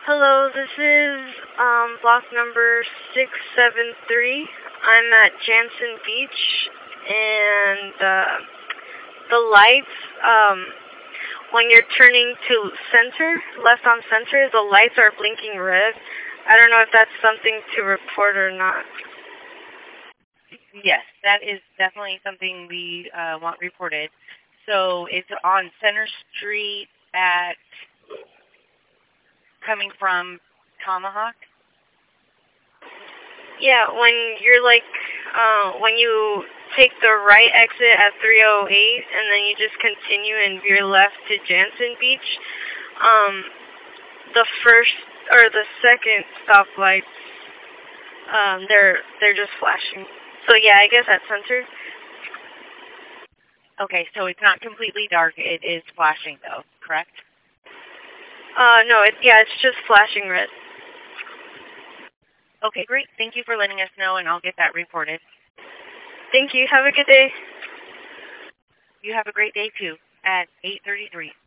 Hello, this is block number 673. I'm at Jansen Beach, and the lights, when you're turning to center, left on center, the lights are blinking red. I don't know if that's something to report or not. Yes, that is definitely something we want reported. So it's on Center Street at coming from Tomahawk? Yeah, when you're when you take the right exit at 308 and then you just continue and veer left to Jansen Beach, the first or the second stoplights, they're just flashing. So yeah, I guess at center. Okay, so it's not completely dark. It is flashing though, correct? No, it's just flashing red. Okay, great. Thank you for letting us know, and I'll get that reported. Thank you. Have a good day. You have a great day, too, at 8:33.